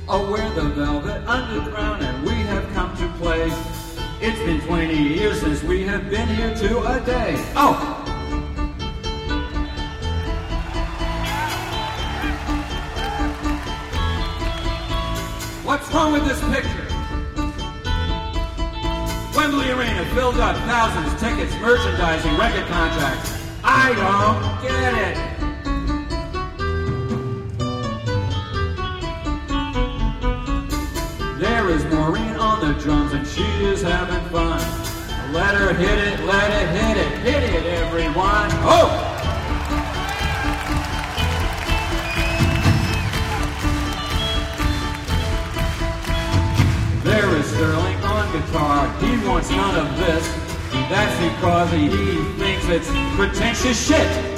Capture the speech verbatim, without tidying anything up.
Oh, we're the Velvet Underground and we have come to play. It's been twenty years since we have been here to a day. Oh! What's wrong with this picture? Wembley Arena filled up, thousands, tickets, merchandising, record contracts. I don't get it. There is Maureen on the drums and she is having fun. Let her hit it, let it hit it, hit it everyone. Oh! There is Sterling on guitar, he wants none of this. That's because he thinks it's pretentious shit.